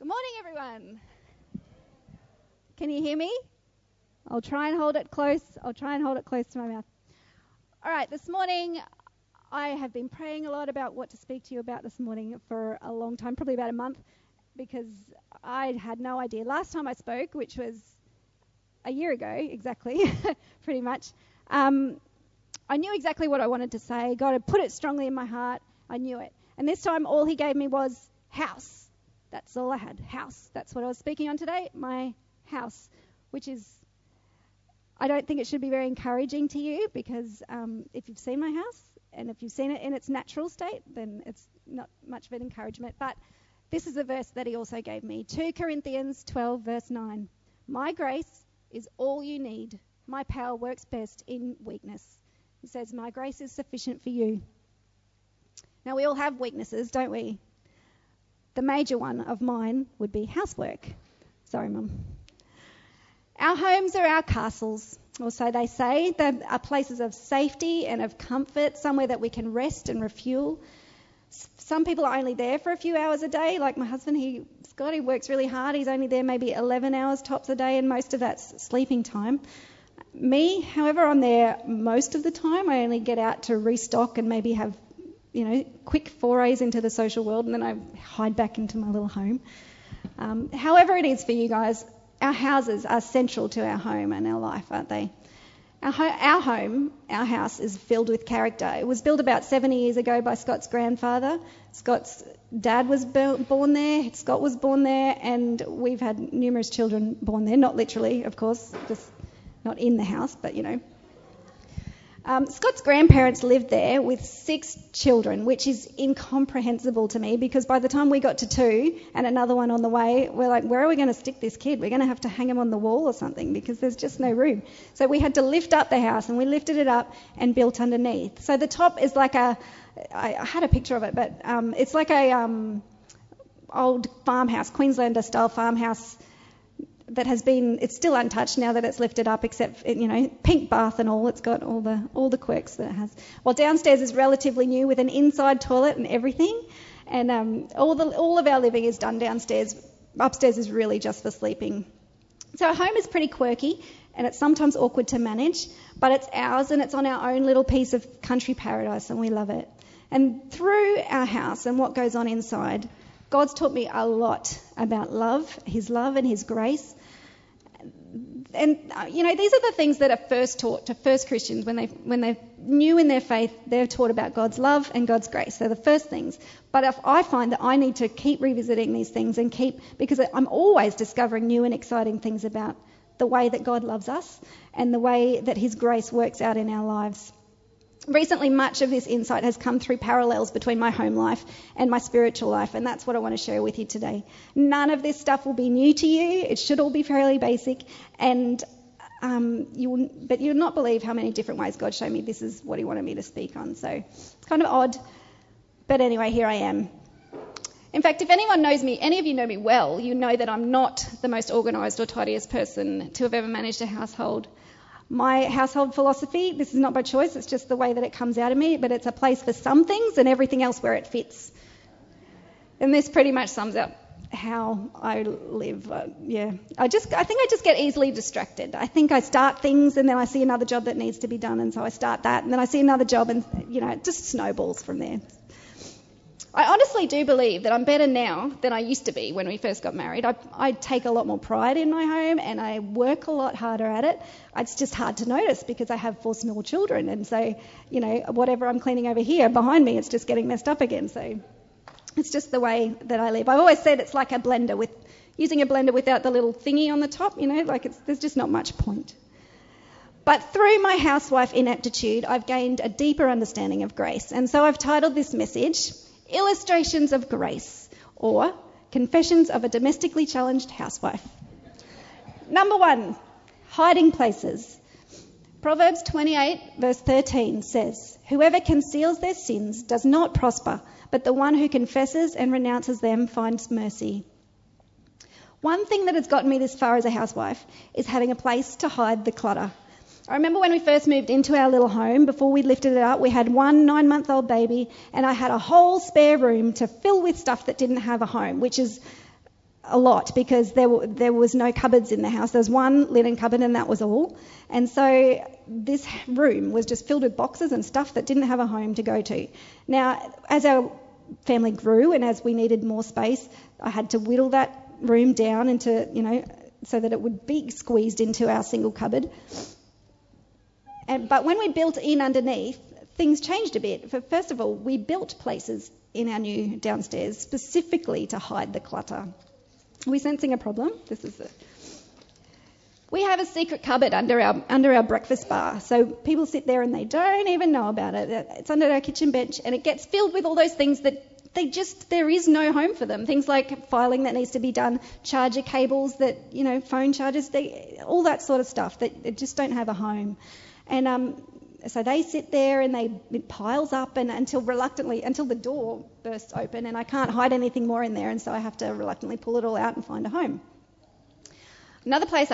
Morning, everyone. Can you hear me? I'll try and hold it close. To my mouth. All right, this morning I have been praying a lot about what to speak to you about this morning for a long time, probably about a month, because I had no idea. Last time I spoke, which was a year ago exactly, pretty much, I knew exactly what I wanted to say. God had put it strongly in my heart. I knew it. And this time all he gave me was house. That's all I had, house. That's what I was speaking on today, my house, which is, I don't think it should be very encouraging to you, because if you've seen my house and if you've seen it in its natural state, then it's not much of an encouragement. But this is the verse that he also gave me, 2 Corinthians 12, verse 9. My grace is all you need. My power works best in weakness. He says, my grace is sufficient for you. Now, we all have weaknesses, don't we? The major one of mine would be housework. Sorry, Mum. Our homes are our castles, or so they say. They are places of safety and of comfort, somewhere that we can rest and refuel. Some people are only there for a few hours a day, like my husband. Scott, he works really hard. He's only there maybe 11 hours tops a day, and most of that's sleeping time. Me, however, I'm there most of the time. I only get out to restock and maybe have quick forays into the social world, and then I hide back into my little home. However it is for you guys, our houses are central to our home and our life, aren't they? Our home, our house, is filled with character. It was built about 70 years ago by Scott's grandfather. Scott's dad was born there, Scott was born there, and we've had numerous children born there. Not literally, of course, just not in the house, but Scott's grandparents lived there with 6 children, which is incomprehensible to me, because by the time we got to 2 and another one on the way, we're like, where are we going to stick this kid? We're going to have to hang him on the wall or something, because there's just no room. So we had to lift up the house, and we lifted it up and built underneath. So the top is like I had a picture of it, but it's like a old farmhouse, Queenslander style farmhouse, that it's still untouched now that it's lifted up, except pink bath and all. It's got all the quirks that it has. Well, downstairs is relatively new with an inside toilet and everything, and all of our living is done downstairs. Upstairs is really just for sleeping. So our home is pretty quirky, and it's sometimes awkward to manage, but it's ours, and it's on our own little piece of country paradise, and we love it. And through our house and what goes on inside, God's taught me a lot about love and his grace. And, these are the things that are first taught to first Christians when they're new in their faith. They're taught about God's love and God's grace. They're the first things. But if I find that I need to keep revisiting these things because I'm always discovering new and exciting things about the way that God loves us and the way that his grace works out in our lives. Recently, much of this insight has come through parallels between my home life and my spiritual life, and that's what I want to share with you today. None of this stuff will be new to you. It should all be fairly basic, and you'll not believe how many different ways God showed me this is what he wanted me to speak on. So it's kind of odd, but anyway, here I am. In fact, if anyone knows me, any of you know me well, you know that I'm not the most organised or tidiest person to have ever managed a household. My household philosophy, this is not by choice, it's just the way that it comes out of me, but it's a place for some things and everything else where it fits. And this pretty much sums up how I live. I think I just get easily distracted. I think I start things and then I see another job that needs to be done, and so I start that, and then I see another job, and it just snowballs from there. I honestly do believe that I'm better now than I used to be when we first got married. I take a lot more pride in my home, and I work a lot harder at it. It's just hard to notice because I have 4 small children, and so, whatever I'm cleaning over here behind me, it's just getting messed up again. So it's just the way that I live. I've always said it's like a blender, using a blender without the little thingy on the top, there's just not much point. But through my housewife ineptitude, I've gained a deeper understanding of grace, and so I've titled this message, Illustrations of Grace, or Confessions of a Domestically Challenged Housewife. Number 1, hiding places. Proverbs 28 verse 13 says, whoever conceals their sins does not prosper, but the one who confesses and renounces them finds mercy. One thing that has gotten me this far as a housewife is having a place to hide the clutter. I remember when we first moved into our little home, before we lifted it up, we had one 9-month-old baby, and I had a whole spare room to fill with stuff that didn't have a home, which is a lot because there was no cupboards in the house. There was one linen cupboard and that was all. And so this room was just filled with boxes and stuff that didn't have a home to go to. Now, as our family grew and as we needed more space, I had to whittle that room down into, so that it would be squeezed into our single cupboard. But when we built in underneath, things changed a bit. First of all, we built places in our new downstairs specifically to hide the clutter. Are we sensing a problem? This is it. We have a secret cupboard under our breakfast bar. So people sit there and they don't even know about it. It's under our kitchen bench and it gets filled with all those things that there is no home for them. Things like filing that needs to be done, charger cables that, phone chargers, all that sort of stuff that just don't have a home. And so they sit there and it piles up and until the door bursts open and I can't hide anything more in there, and so I have to reluctantly pull it all out and find a home. Another place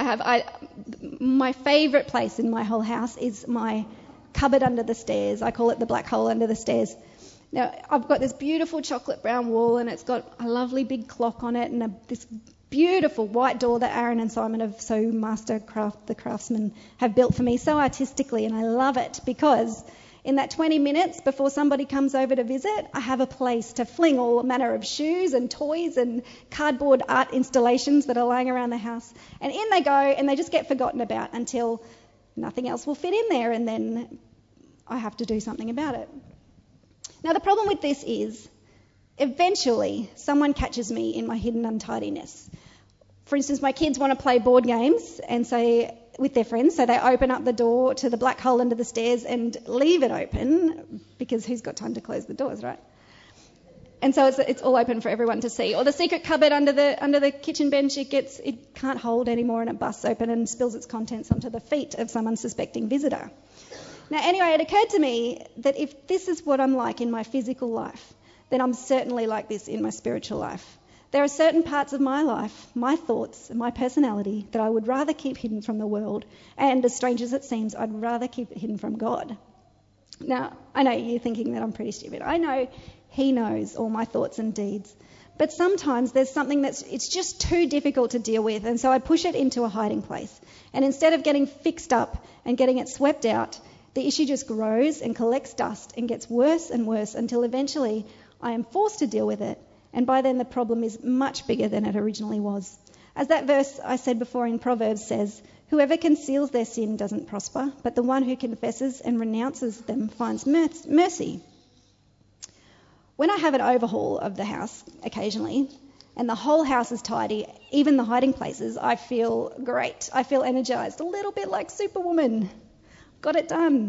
my favourite place in my whole house is my cupboard under the stairs. I call it the black hole under the stairs. Now, I've got this beautiful chocolate brown wall and it's got a lovely big clock on it and this beautiful white door that Aaron and Simon have the craftsmen have built for me so artistically, and I love it because in that 20 minutes before somebody comes over to visit, I have a place to fling all manner of shoes and toys and cardboard art installations that are lying around the house. And in they go and they just get forgotten about until nothing else will fit in there, and then I have to do something about it. Now, the problem with this is eventually someone catches me in my hidden untidiness. For instance, my kids want to play board games with their friends, so they open up the door to the black hole under the stairs and leave it open because who's got time to close the doors, right? And so it's all open for everyone to see. Or the secret cupboard under the kitchen bench, it can't hold anymore and it busts open and spills its contents onto the feet of some unsuspecting visitor. Now, anyway, it occurred to me that if this is what I'm like in my physical life, then I'm certainly like this in my spiritual life. There are certain parts of my life, my thoughts and my personality that I would rather keep hidden from the world, and as strange as it seems, I'd rather keep it hidden from God. Now, I know you're thinking that I'm pretty stupid. I know he knows all my thoughts and deeds, but sometimes there's something it's just too difficult to deal with, and so I push it into a hiding place. And instead of getting fixed up and getting it swept out, the issue just grows and collects dust and gets worse and worse until eventually I am forced to deal with it. And by then the problem is much bigger than it originally was. As that verse I said before in Proverbs says, whoever conceals their sin doesn't prosper, but the one who confesses and renounces them finds mercy. When I have an overhaul of the house occasionally, and the whole house is tidy, even the hiding places, I feel great. I feel energised, a little bit like Superwoman. Got it done.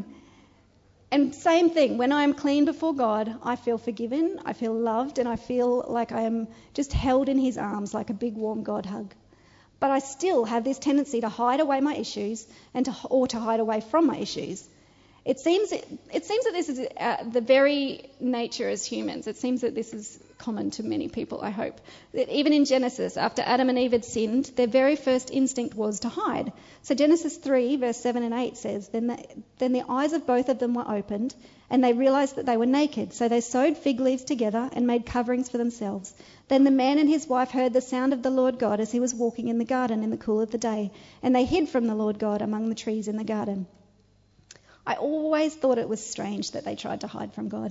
And same thing, when I am clean before God, I feel forgiven, I feel loved, and I feel like I am just held in his arms like a big warm God hug. But I still have this tendency to hide away my issues or to hide away from my issues. It seems that this is the very nature as humans. It seems that this is common to many people, I hope. That even in Genesis, after Adam and Eve had sinned, their very first instinct was to hide. So Genesis 3, verse 7 and 8 says, Then the eyes of both of them were opened, and they realised that they were naked. So they sewed fig leaves together and made coverings for themselves. Then the man and his wife heard the sound of the Lord God as he was walking in the garden in the cool of the day, and they hid from the Lord God among the trees in the garden. I always thought it was strange that they tried to hide from God.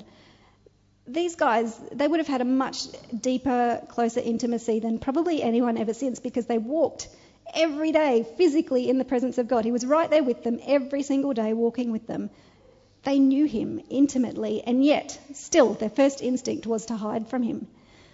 These guys, they would have had a much deeper, closer intimacy than probably anyone ever since, because they walked every day physically in the presence of God. He was right there with them every single day, walking with them. They knew him intimately, and yet still their first instinct was to hide from him.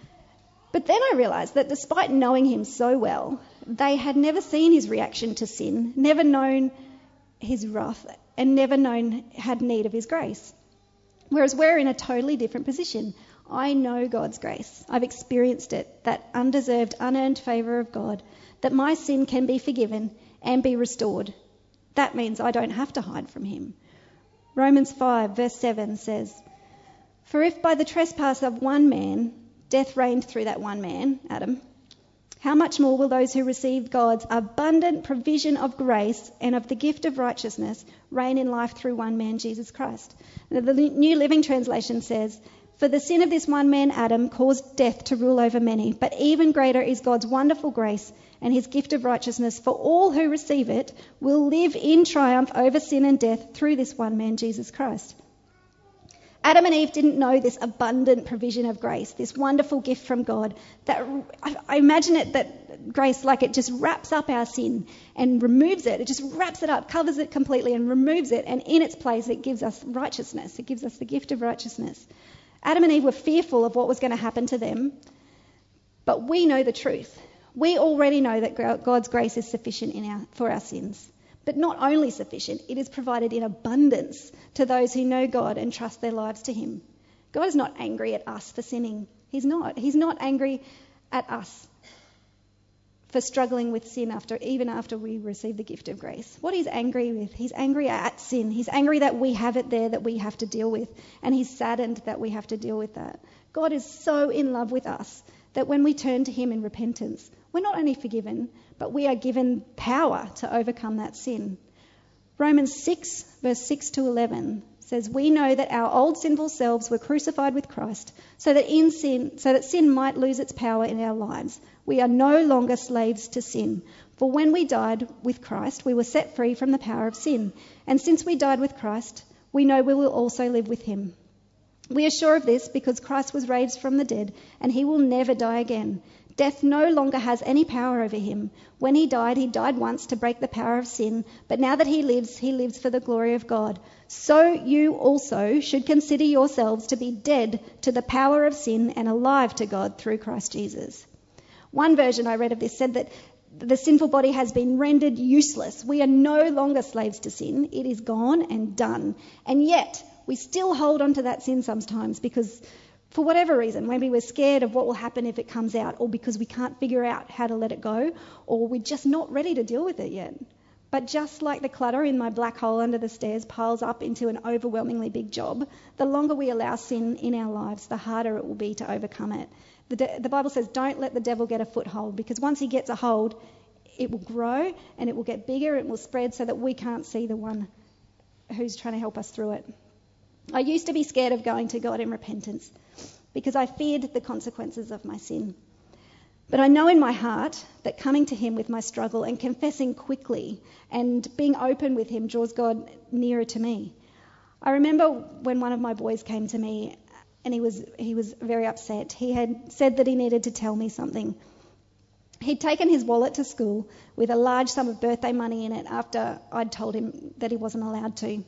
But then I realised that despite knowing him so well, they had never seen his reaction to sin, never known his wrath, and never had need of his grace. Whereas we're in a totally different position. I know God's grace. I've experienced it, that undeserved, unearned favour of God, that my sin can be forgiven and be restored. That means I don't have to hide from him. Romans 5 verse 7 says, For if by the trespass of one man death reigned through that one man, Adam, how much more will those who receive God's abundant provision of grace and of the gift of righteousness reign in life through one man, Jesus Christ? Now, the New Living Translation says, For the sin of this one man, Adam, caused death to rule over many, but even greater is God's wonderful grace and his gift of righteousness for all who receive it will live in triumph over sin and death through this one man, Jesus Christ. Adam and Eve didn't know this abundant provision of grace, this wonderful gift from God. That I imagine it that grace, like it just wraps up our sin and removes it. It just wraps it up, covers it completely and removes it. And in its place, it gives us righteousness. It gives us the gift of righteousness. Adam and Eve were fearful of what was going to happen to them, but we know the truth. We already know that God's grace is sufficient for our sins. But not only sufficient, it is provided in abundance to those who know God and trust their lives to him. God is not angry at us for sinning. He's not. He's not angry at us for struggling with sin even after we receive the gift of grace. What he's angry with, he's angry at sin. He's angry that we have it there that we have to deal with, and he's saddened that we have to deal with that. God is so in love with us that when we turn to him in repentance, we're not only forgiven, but we are given power to overcome that sin. Romans 6, verse 6 to 11 says, "We know that our old sinful selves were crucified with Christ, so that sin might lose its power in our lives. We are no longer slaves to sin. For when we died with Christ, we were set free from the power of sin. And since we died with Christ, we know we will also live with him. We are sure of this because Christ was raised from the dead, and he will never die again. Death no longer has any power over him. When he died once to break the power of sin, but now that he lives for the glory of God. So you also should consider yourselves to be dead to the power of sin and alive to God through Christ Jesus." One version I read of this said that the sinful body has been rendered useless. We are no longer slaves to sin. It is gone and done. And yet, we still hold on to that sin sometimes because for whatever reason, maybe we're scared of what will happen if it comes out, or because we can't figure out how to let it go, or we're just not ready to deal with it yet. But just like the clutter in my black hole under the stairs piles up into an overwhelmingly big job, the longer we allow sin in our lives, the harder it will be to overcome it. The Bible says don't let the devil get a foothold, because once he gets a hold, it will grow and it will get bigger, it will spread so that we can't see the one who's trying to help us through it. I used to be scared of going to God in repentance because I feared the consequences of my sin. But I know in my heart that coming to him with my struggle and confessing quickly and being open with him draws God nearer to me. I remember when one of my boys came to me and he was very upset. He had said that he needed to tell me something. He'd taken his wallet to school with a large sum of birthday money in it after I'd told him that he wasn't allowed to.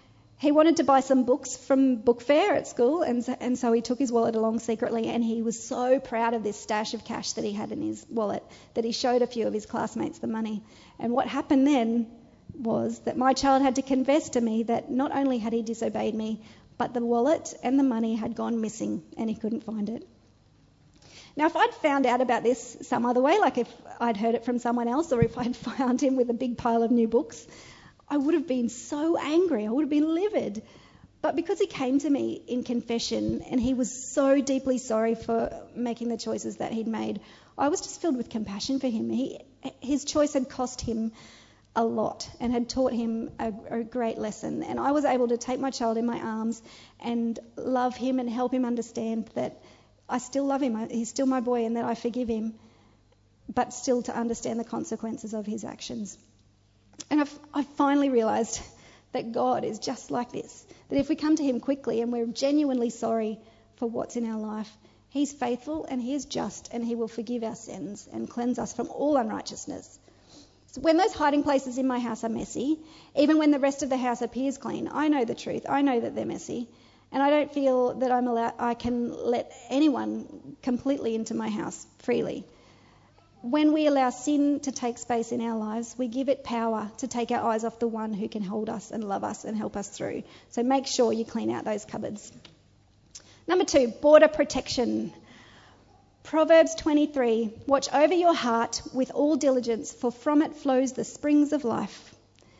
He wanted to buy some books from book fair at school, and so he took his wallet along secretly, and he was so proud of this stash of cash that he had in his wallet that he showed a few of his classmates the money. And what happened then was that my child had to confess to me that not only had he disobeyed me, but the wallet and the money had gone missing and he couldn't find it. Now, if I'd found out about this some other way, like if I'd heard it from someone else or if I'd found him with a big pile of new books, I would have been so angry. I would have been livid. But because he came to me in confession and he was so deeply sorry for making the choices that he'd made, I was just filled with compassion for him. His choice had cost him a lot and had taught him a great lesson. And I was able to take my child in my arms and love him and help him understand that I still love him. He's still my boy and that I forgive him, but still to understand the consequences of his actions. And I finally realised that God is just like this, that if we come to him quickly and we're genuinely sorry for what's in our life, he's faithful and he is just and he will forgive our sins and cleanse us from all unrighteousness. So when those hiding places in my house are messy, even when the rest of the house appears clean, I know the truth. I know that they're messy, and I don't feel that I can let anyone completely into my house freely. When we allow sin to take space in our lives, we give it power to take our eyes off the one who can hold us and love us and help us through. So make sure you clean out those cupboards. Number 2, border protection. Proverbs 23, watch over your heart with all diligence, for from it flows the springs of life.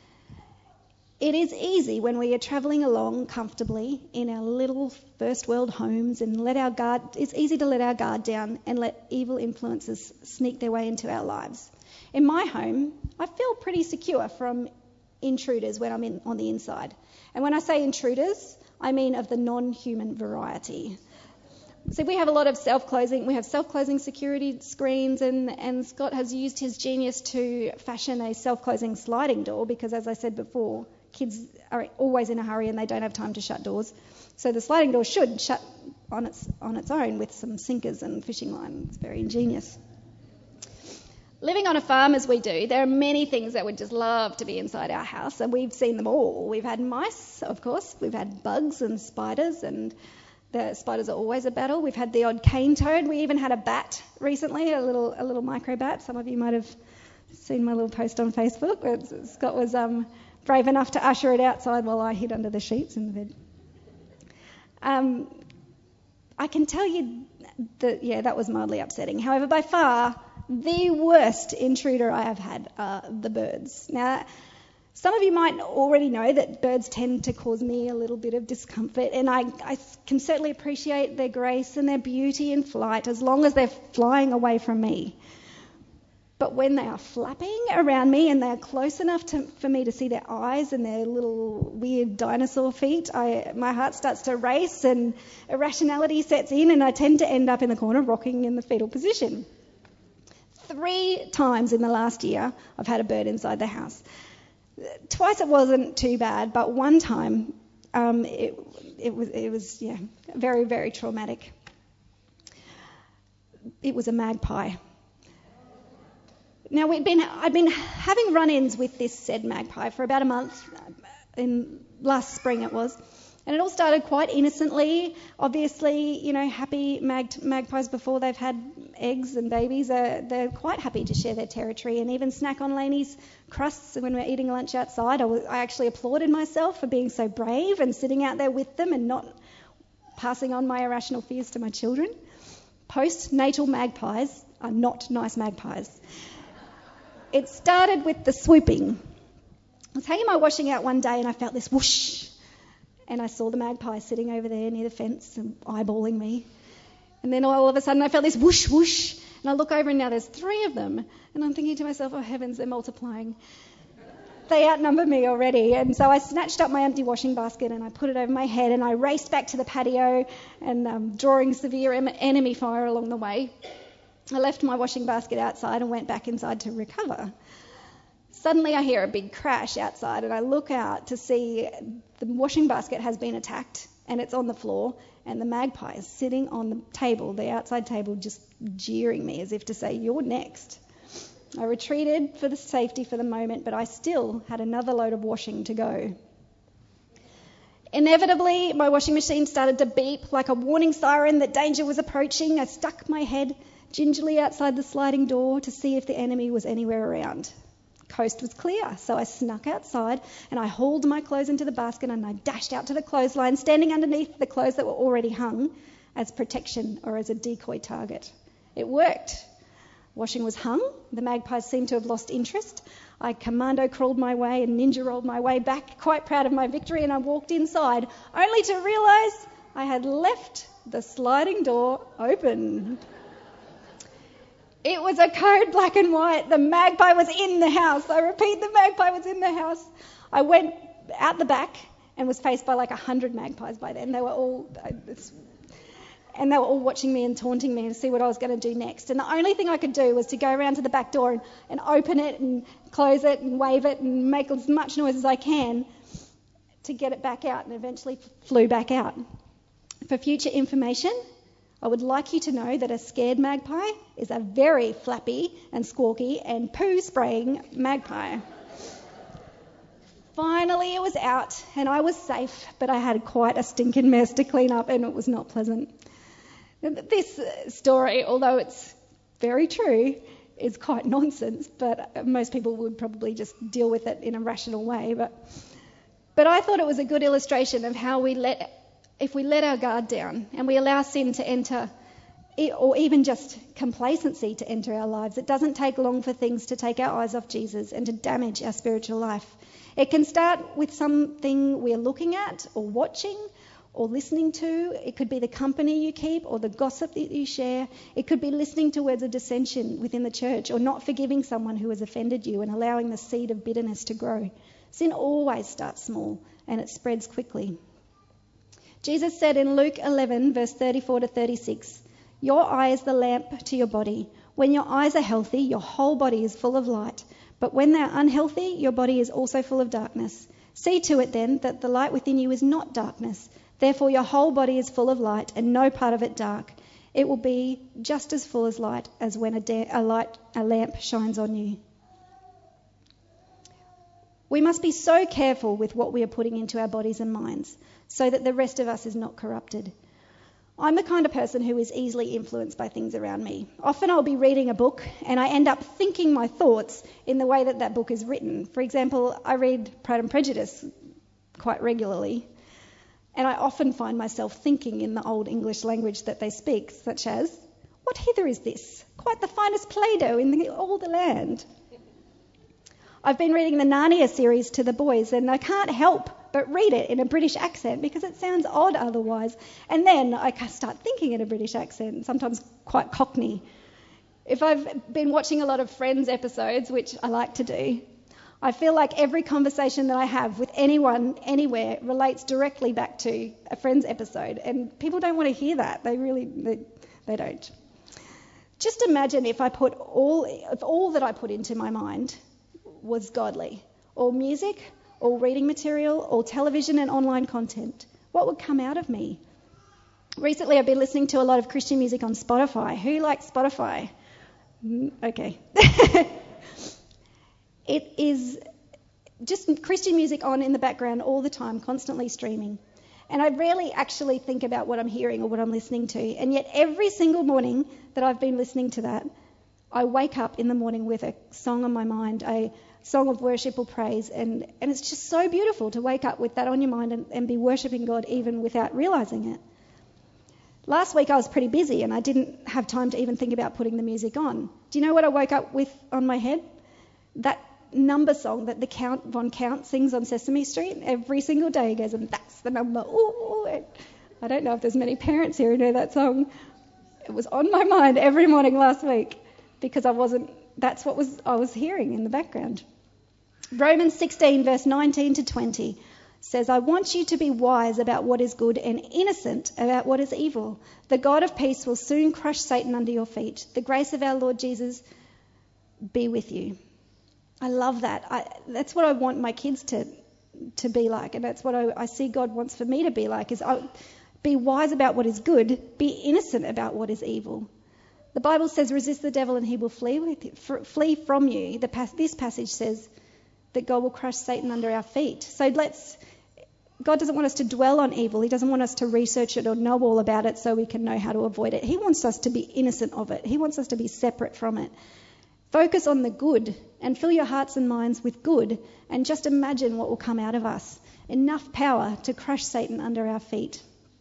It is easy when we are travelling along comfortably in our little first world homes and it's easy to let our guard down and let evil influences sneak their way into our lives. In my home, I feel pretty secure from intruders when I'm on the inside. And when I say intruders, I mean of the non-human variety. So we have a lot of self-closing security screens, and Scott has used his genius to fashion a self-closing sliding door because, as I said before, kids are always in a hurry and they don't have time to shut doors. So the sliding door should shut on its own with some sinkers and fishing line. It's very ingenious. Living on a farm as we do, there are many things that would just love to be inside our house, and we've seen them all. We've had mice, of course. We've had bugs and spiders, and the spiders are always a battle. We've had the odd cane toad. We even had a bat recently, a little micro bat. Some of you might have seen my little post on Facebook where Scott was brave enough to usher it outside while I hid under the sheets in the bed. I can tell you that was mildly upsetting. However, by far, the worst intruder I have had are the birds. Now, some of you might already know that birds tend to cause me a little bit of discomfort, and I can certainly appreciate their grace and their beauty in flight as long as they're flying away from me. But when they are flapping around me and they're close enough for me to see their eyes and their little weird dinosaur feet, my heart starts to race and irrationality sets in, and I tend to end up in the corner rocking in the fetal position. 3 times in the last year I've had a bird inside the house. Twice it wasn't too bad, but one time it was very, very traumatic. It was a magpie. Now, I'd been having run-ins with this said magpie for about a month, in last spring it was, and it all started quite innocently. Obviously, happy magpies before they've had eggs and babies, they're quite happy to share their territory and even snack on Laney's crusts when we're eating lunch outside. I actually applauded myself for being so brave and sitting out there with them and not passing on my irrational fears to my children. Postnatal magpies are not nice magpies. It started with the swooping. I was hanging my washing out one day and I felt this whoosh, and I saw the magpie sitting over there near the fence and eyeballing me. And then all of a sudden I felt this whoosh, whoosh, and I look over and now there's 3 of them. And I'm thinking to myself, oh heavens, they're multiplying. They outnumber me already. And so I snatched up my empty washing basket and I put it over my head and I raced back to the patio and drawing severe enemy fire along the way. I left my washing basket outside and went back inside to recover. Suddenly I hear a big crash outside and I look out to see the washing basket has been attacked and it's on the floor and the magpie is sitting on the table, the outside table, just jeering me as if to say, you're next. I retreated for the safety for the moment, but I still had another load of washing to go. Inevitably, my washing machine started to beep like a warning siren that danger was approaching. I stuck my head gingerly outside the sliding door to see if the enemy was anywhere around. Coast was clear, so I snuck outside and I hauled my clothes into the basket and I dashed out to the clothesline, standing underneath the clothes that were already hung as protection or as a decoy target. It worked. Washing was hung. The magpies seemed to have lost interest. I commando crawled my way and ninja rolled my way back, quite proud of my victory, and I walked inside, only to realise I had left the sliding door open. It was a code black and white. The magpie was in the house. I repeat, the magpie was in the house. I went out the back and was faced by like 100 magpies by then. They were all watching me and taunting me to see what I was going to do next. And the only thing I could do was to go around to the back door and open it and close it and wave it and make as much noise as I can to get it back out, and eventually flew back out. For future information, I would like you to know that a scared magpie is a very flappy and squawky and poo-spraying magpie. Finally, it was out and I was safe, but I had quite a stinking mess to clean up and it was not pleasant. This story, although it's very true, is quite nonsense, but most people would probably just deal with it in a rational way. But I thought it was a good illustration of how if we let our guard down and we allow sin to enter, or even just complacency to enter our lives, it doesn't take long for things to take our eyes off Jesus and to damage our spiritual life. It can start with something we're looking at or watching or listening to. It could be the company you keep or the gossip that you share. It could be listening to words of dissension within the church or not forgiving someone who has offended you and allowing the seed of bitterness to grow. Sin always starts small and it spreads quickly. Jesus said in Luke 11, verse 34 to 36, "Your eye is the lamp to your body. When your eyes are healthy, your whole body is full of light. But when they're unhealthy, your body is also full of darkness. See to it then that the light within you is not darkness. Therefore your whole body is full of light, and no part of it dark. It will be just as full of light as when a lamp shines on you." We must be so careful with what we are putting into our bodies and minds so that the rest of us is not corrupted. I'm the kind of person who is easily influenced by things around me. Often I'll be reading a book and I end up thinking my thoughts in the way that that book is written. For example, I read Pride and Prejudice quite regularly, and I often find myself thinking in the old English language that they speak, such as, "What hither is this? Quite the finest Play-Doh in all the land." I've been reading the Narnia series to the boys, and I can't help but read it in a British accent because it sounds odd otherwise. And then I start thinking in a British accent, sometimes quite Cockney. If I've been watching a lot of Friends episodes, which I like to do, I feel like every conversation that I have with anyone, anywhere, relates directly back to a Friends episode. And people don't want to hear that. They don't. Just imagine if all that I put into my mind was godly. All music, all reading material, all television and online content. What would come out of me? Recently I've been listening to a lot of Christian music on Spotify. Who likes Spotify? Okay. It is just Christian music on in the background all the time, constantly streaming. And I rarely actually think about what I'm hearing or what I'm listening to. And yet every single morning that I've been listening to that, I wake up in the morning with a song on my mind, a song of worship or praise, and it's just so beautiful to wake up with that on your mind and be worshipping God even without realising it. Last week I was pretty busy and I didn't have time to even think about putting the music on. Do you know what I woke up with on my head? That number song that the Count Von Count sings on Sesame Street every single day. He goes, "And that's the number." Ooh. I don't know if there's many parents here who know that song. It was on my mind every morning last week because that's what I was hearing in the background. Romans 16 verse 19 to 20 says, "I want you to be wise about what is good and innocent about what is evil. The God of peace will soon crush Satan under your feet. The grace of our Lord Jesus be with you." I love that. That's what I want my kids to be like, and that's what I see God wants for me to be like, is be wise about what is good, be innocent about what is evil. The Bible says, "Resist the devil and he will flee from you." This passage says that God will crush Satan under our feet. So God doesn't want us to dwell on evil. He doesn't want us to research it or know all about it so we can know how to avoid it. He wants us to be innocent of it. He wants us to be separate from it. Focus on the good and fill your hearts and minds with good, and just imagine what will come out of us. Enough power to crush Satan under our feet.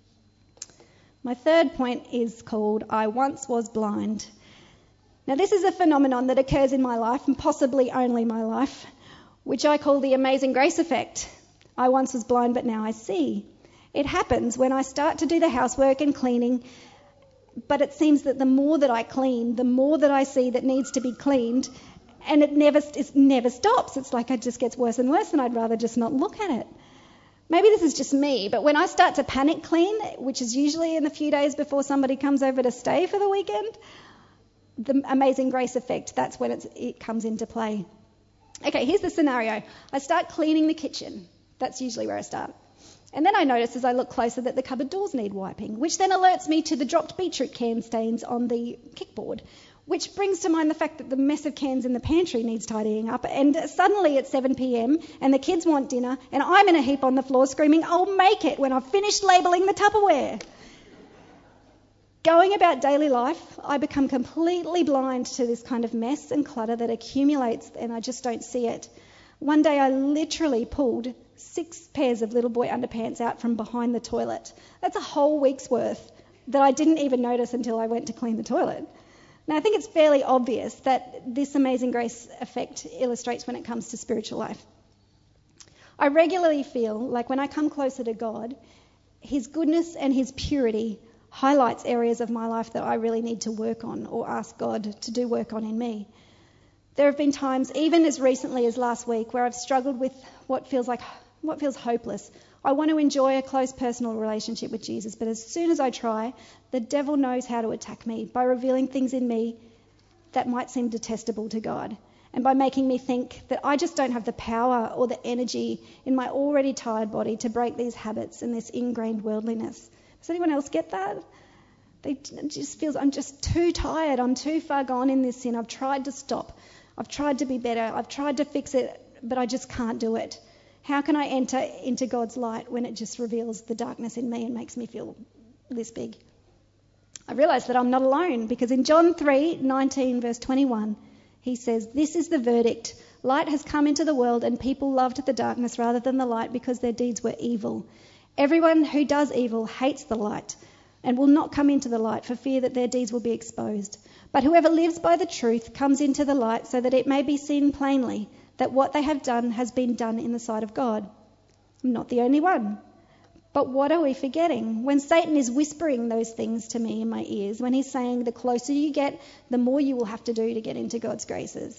My third point is called "I once was blind." Now this is a phenomenon that occurs in my life, and possibly only my life, which I call the amazing grace effect. I once was blind, but now I see. It happens when I start to do the housework and cleaning, but it seems that the more that I clean, the more that I see that needs to be cleaned, and it never stops. It's like it just gets worse and worse, and I'd rather just not look at it. Maybe this is just me, but when I start to panic clean, which is usually in the few days before somebody comes over to stay for the weekend, the amazing grace effect, that's when it comes into play. Okay, here's the scenario. I start cleaning the kitchen. That's usually where I start. And then I notice as I look closer that the cupboard doors need wiping, which then alerts me to the dropped beetroot can stains on the kickboard, which brings to mind the fact that the mess of cans in the pantry needs tidying up. And suddenly it's 7 p.m. and the kids want dinner and I'm in a heap on the floor screaming, "I'll make it," when I've finished labelling the Tupperware. Going about daily life, I become completely blind to this kind of mess and clutter that accumulates, and I just don't see it. One day I literally pulled 6 pairs of little boy underpants out from behind the toilet. That's a whole week's worth that I didn't even notice until I went to clean the toilet. Now, I think it's fairly obvious that this amazing grace effect illustrates when it comes to spiritual life. I regularly feel like when I come closer to God, His goodness and His purity highlights areas of my life that I really need to work on or ask God to do work on in me. There have been times, even as recently as last week, where I've struggled with what feels like what feels hopeless. I want to enjoy a close personal relationship with Jesus, but as soon as I try, the devil knows how to attack me by revealing things in me that might seem detestable to God, and by making me think that I just don't have the power or the energy in my already tired body to break these habits and this ingrained worldliness. Does anyone else get that? It just feels I'm just too tired. I'm too far gone in this sin. I've tried to stop. I've tried to be better. I've tried to fix it, but I just can't do it. How can I enter into God's light when it just reveals the darkness in me and makes me feel this big? I realise that I'm not alone, because in John 3:19 verse 21, he says, "This is the verdict. Light has come into the world, and people loved the darkness rather than the light because their deeds were evil. Everyone who does evil hates the light and will not come into the light for fear that their deeds will be exposed. But whoever lives by the truth comes into the light so that it may be seen plainly that what they have done has been done in the sight of God." I'm not the only one. But what are we forgetting? When Satan is whispering those things to me in my ears, when he's saying the closer you get, the more you will have to do to get into God's graces.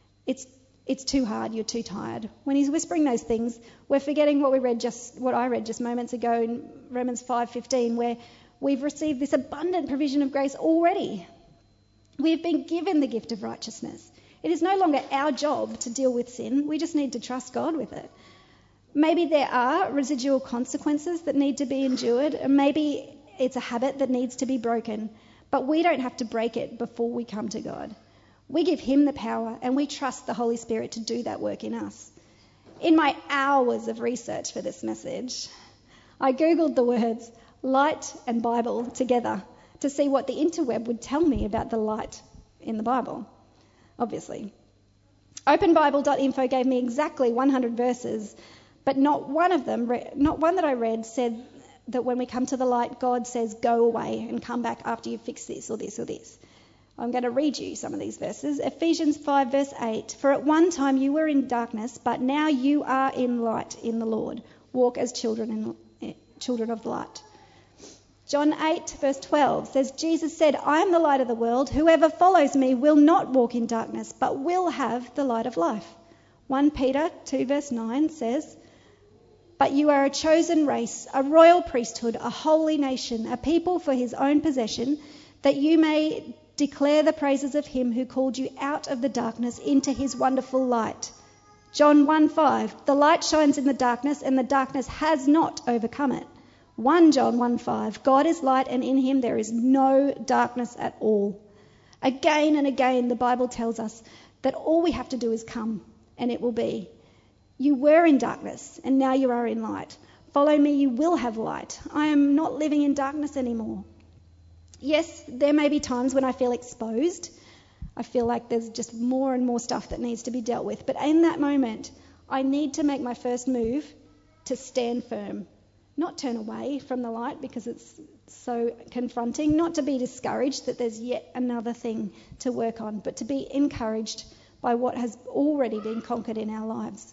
It's too hard, you're too tired. When he's whispering those things, we're forgetting what I read just moments ago in Romans 5:15, where we've received this abundant provision of grace already. We've been given the gift of righteousness. It is no longer our job to deal with sin. We just need to trust God with it. Maybe there are residual consequences that need to be endured, and maybe it's a habit that needs to be broken, but we don't have to break it before we come to God. We give him the power, and we trust the Holy Spirit to do that work in us. In my hours of research for this message, I googled the words light and Bible together to see what the interweb would tell me about the light in the Bible. Obviously, openbible.info gave me exactly 100 verses, but not one that I read said that when we come to the light, God says, "Go away and come back after you fix this or this or this." I'm going to read you some of these verses. Ephesians 5 verse 8, "For at one time you were in darkness, but now you are in light in the Lord. Walk as children of light." John 8 verse 12 says, "Jesus said, I am the light of the world. Whoever follows me will not walk in darkness, but will have the light of life." 1 Peter 2 verse 9 says, "But you are a chosen race, a royal priesthood, a holy nation, a people for his own possession, that you may declare the praises of him who called you out of the darkness into his wonderful light." John 1:5, "The light shines in the darkness, and the darkness has not overcome it." 1 John 1:5, "God is light, and in him there is no darkness at all." Again and again, the Bible tells us that all we have to do is come, and it will be. You were in darkness, and now you are in light. Follow me, you will have light. I am not living in darkness anymore. Yes, there may be times when I feel exposed. I feel like there's just more and more stuff that needs to be dealt with. But in that moment, I need to make my first move to stand firm. Not turn away from the light because it's so confronting. Not to be discouraged that there's yet another thing to work on, but to be encouraged by what has already been conquered in our lives.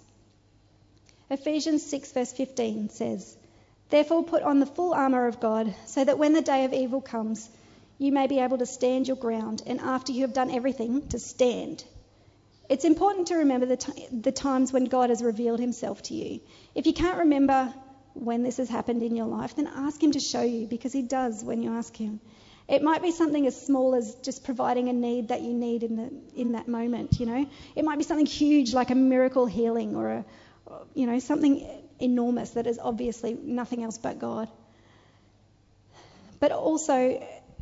Ephesians 6 verse 15 says, "Therefore put on the full armour of God, so that when the day of evil comes, you may be able to stand your ground, and after you have done everything, to stand." It's important to remember the times when God has revealed himself to you. If you can't remember when this has happened in your life, then ask him to show you, because he does when you ask him. It might be something as small as just providing a need that you need in that moment, you know. It might be something huge like a miracle healing or something enormous that is obviously nothing else but God. But also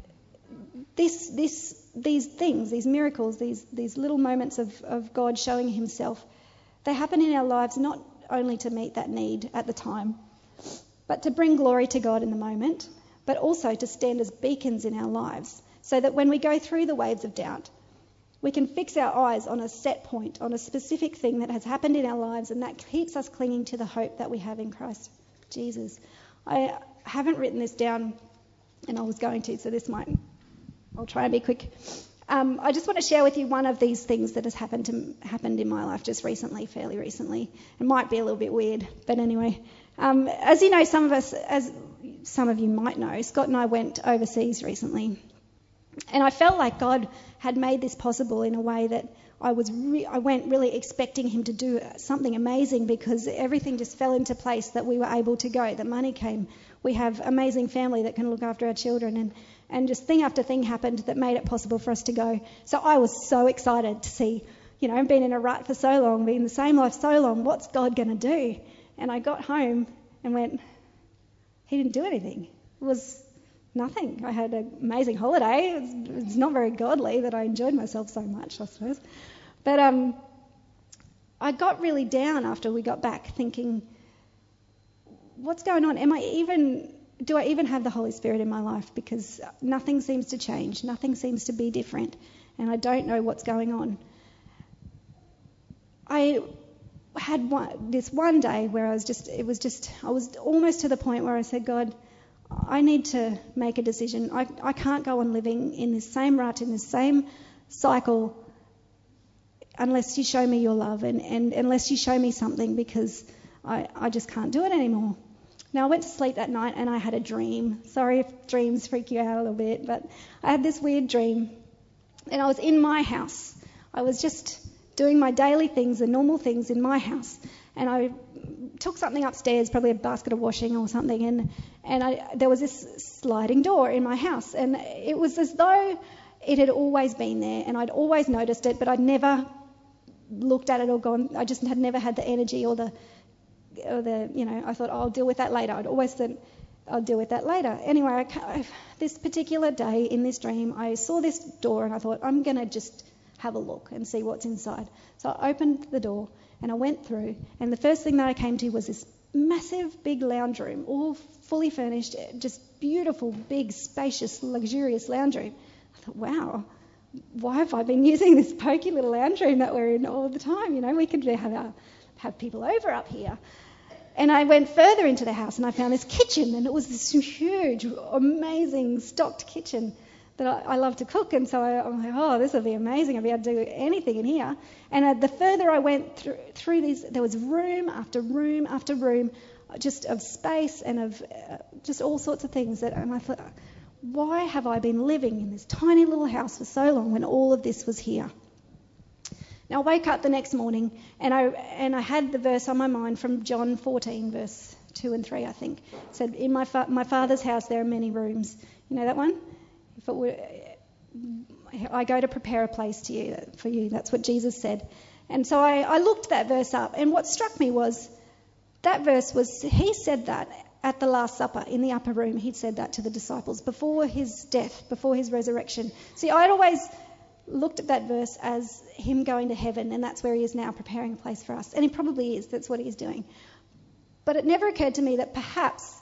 these things, these miracles, these little moments of God showing himself, they happen in our lives not only to meet that need at the time, but to bring glory to God in the moment, but also to stand as beacons in our lives, so that when we go through the waves of doubt, we can fix our eyes on a set point, on a specific thing that has happened in our lives, and that keeps us clinging to the hope that we have in Christ Jesus. I haven't written this down, and I was going to, so I'll try and be quick. I just want to share with you one of these things that has happened in my life just recently, fairly recently. It might be a little bit weird, but anyway. As you know, as some of you might know, Scott and I went overseas recently. And I felt like God had made this possible in a way that I went really expecting him to do something amazing, because everything just fell into place that we were able to go. The money came. We have amazing family that can look after our children, and just thing after thing happened that made it possible for us to go. So I was so excited to see, I've been in a rut for so long, been in the same life so long, what's God going to do? And I got home and went, he didn't do anything. It was nothing. I had an amazing holiday. It's not very godly that I enjoyed myself so much, I suppose. But I got really down after we got back, thinking, what's going on? Do I even have the Holy Spirit in my life? Because nothing seems to change. Nothing seems to be different. And I don't know what's going on. I had this one day where I was almost to the point where I said, God, I need to make a decision. I can't go on living in this same rut, in this same cycle, unless you show me your love and unless you show me something, because I just can't do it anymore. Now, I went to sleep that night and I had a dream. Sorry if dreams freak you out a little bit, but I had this weird dream. And I was in my house. I was just doing my daily things, the normal things in my house. And I took something upstairs, probably a basket of washing or something, and there was this sliding door in my house. And it was as though it had always been there, and I'd always noticed it, but I'd never looked at it or gone. I just had never had the energy or the I thought, I'll deal with that later. I'd always said, I'll deal with that later. Anyway, this particular day in this dream, I saw this door and I thought, I'm going to just have a look and see what's inside. So I opened the door and I went through, and the first thing that I came to was this massive big lounge room, all fully furnished, just beautiful, big, spacious, luxurious lounge room. I thought, wow, why have I been using this pokey little lounge room that we're in all the time? We could have people over up here. And I went further into the house and I found this kitchen, and it was this huge, amazing, stocked kitchen that I love to cook. And so I'm like, oh, this will be amazing. I'll be able to do anything in here. And the further I went through these, there was room after room after room, just of space and of just all sorts of things. And I thought, why have I been living in this tiny little house for so long when all of this was here? Now, I woke up the next morning and I had the verse on my mind from John 14, verse 2 and 3, I think. It said, in my Father's house there are many rooms. You know that one? I go to prepare a place for you. That's what Jesus said. And so I looked that verse up, and what struck me was that verse was, he said that at the Last Supper in the upper room. He'd said that to the disciples before his death, before his resurrection. See, I'd always looked at that verse as him going to heaven, and that's where he is now, preparing a place for us. And he probably is. That's what he's doing. But it never occurred to me that perhaps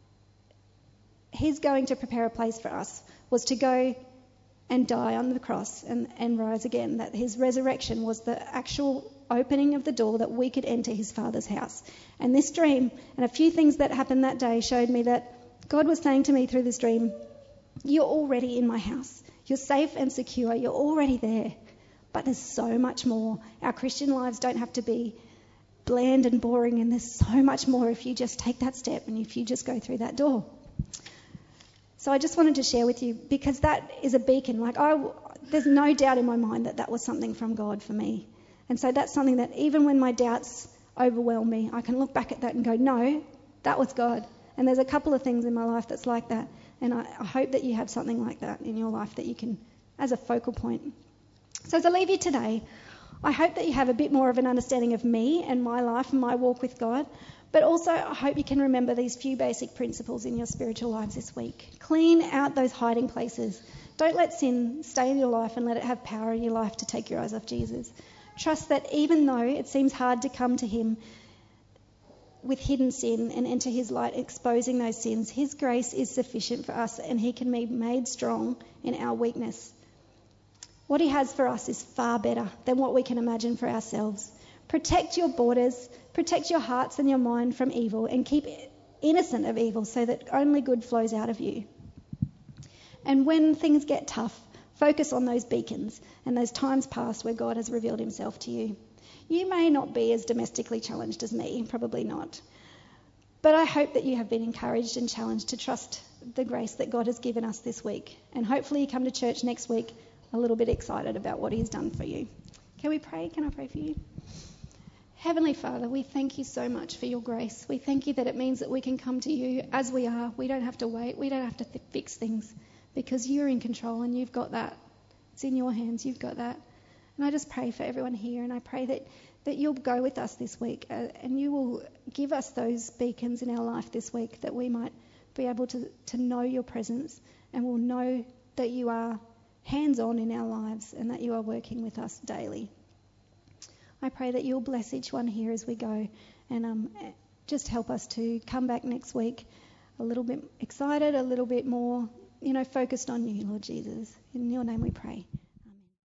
his going to prepare a place for us was to go and die on the cross and rise again, that his resurrection was the actual opening of the door that we could enter his Father's house. And this dream and a few things that happened that day showed me that God was saying to me through this dream, you're already in my house. You're safe and secure. You're already there. But there's so much more. Our Christian lives don't have to be bland and boring, and there's so much more if you just take that step and if you just go through that door. So I just wanted to share with you, because that is a beacon. There's no doubt in my mind that was something from God for me. And so that's something that even when my doubts overwhelm me, I can look back at that and go, no, that was God. And there's a couple of things in my life that's like that. And I hope that you have something like that in your life that you can, as a focal point. So as I leave you today, I hope that you have a bit more of an understanding of me and my life and my walk with God. But also, I hope you can remember these few basic principles in your spiritual lives this week. Clean out those hiding places. Don't let sin stay in your life and let it have power in your life to take your eyes off Jesus. Trust that even though it seems hard to come to him with hidden sin and enter his light exposing those sins, his grace is sufficient for us, and he can be made strong in our weakness. What he has for us is far better than what we can imagine for ourselves. Protect your borders, protect your hearts and your mind from evil, and keep innocent of evil so that only good flows out of you. And when things get tough, focus on those beacons and those times past where God has revealed himself to you. You may not be as domestically challenged as me, probably not. But I hope that you have been encouraged and challenged to trust the grace that God has given us this week. And hopefully you come to church next week a little bit excited about what he's done for you. Can we pray? Can I pray for you? Heavenly Father, we thank you so much for your grace. We thank you that it means that we can come to you as we are. We don't have to wait. We don't have to fix things because you're in control and you've got that. It's in your hands. You've got that. And I just pray for everyone here, and I pray that you'll go with us this week and you will give us those beacons in our life this week that we might be able to know your presence, and we'll know that you are hands-on in our lives and that you are working with us daily. I pray that you'll bless each one here as we go, and just help us to come back next week a little bit excited, a little bit more, focused on you, Lord Jesus. In your name we pray.